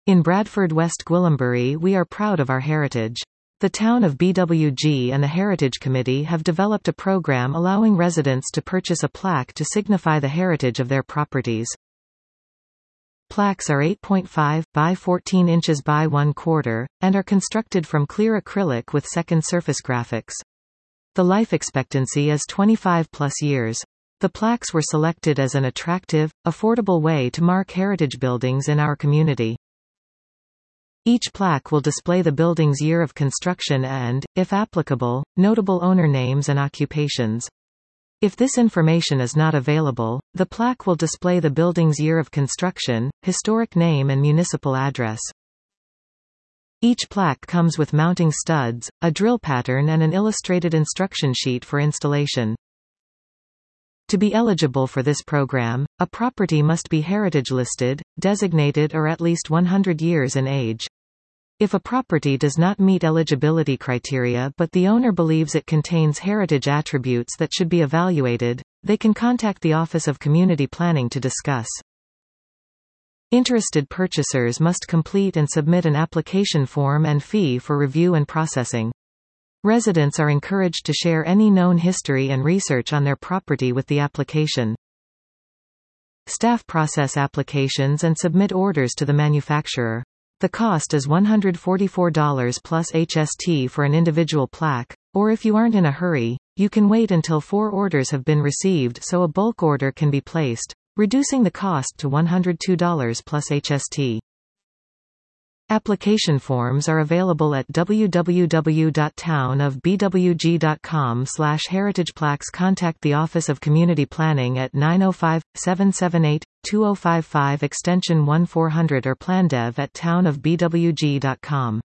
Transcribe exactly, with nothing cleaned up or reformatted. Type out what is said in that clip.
In Bradford, West Gwillimbury, we are proud of our heritage. The Town of B W G and the Heritage Committee have developed a program allowing residents to purchase a plaque to signify the heritage of their properties. Plaques are eight point five by fourteen inches by one quarter, and are constructed from clear acrylic with second surface graphics. The life expectancy is twenty-five plus years. The plaques were selected as an attractive, affordable way to mark heritage buildings in our community. Each plaque will display the building's year of construction and, if applicable, notable owner names and occupations. If this information is not available, the plaque will display the building's year of construction, historic name and municipal address. Each plaque comes with mounting studs, a drill pattern and an illustrated instruction sheet for installation. To be eligible for this program, a property must be heritage listed, designated or at least one hundred years in age. If a property does not meet eligibility criteria but the owner believes it contains heritage attributes that should be evaluated, they can contact the Office of Community Planning to discuss. Interested purchasers must complete and submit an application form and fee for review and processing. Residents are encouraged to share any known history and research on their property with the application. Staff process applications and submit orders to the manufacturer. The cost is one hundred forty-four dollars plus H S T for an individual plaque, or if you aren't in a hurry, you can wait until four orders have been received so a bulk order can be placed, reducing the cost to one hundred two dollars plus H S T. Application forms are available at w w w dot town of b w g dot com slash heritage plaques. Contact the Office of Community Planning at nine oh five, seven seven eight, two oh five five extension one four hundred or plandev at town of b w g dot com.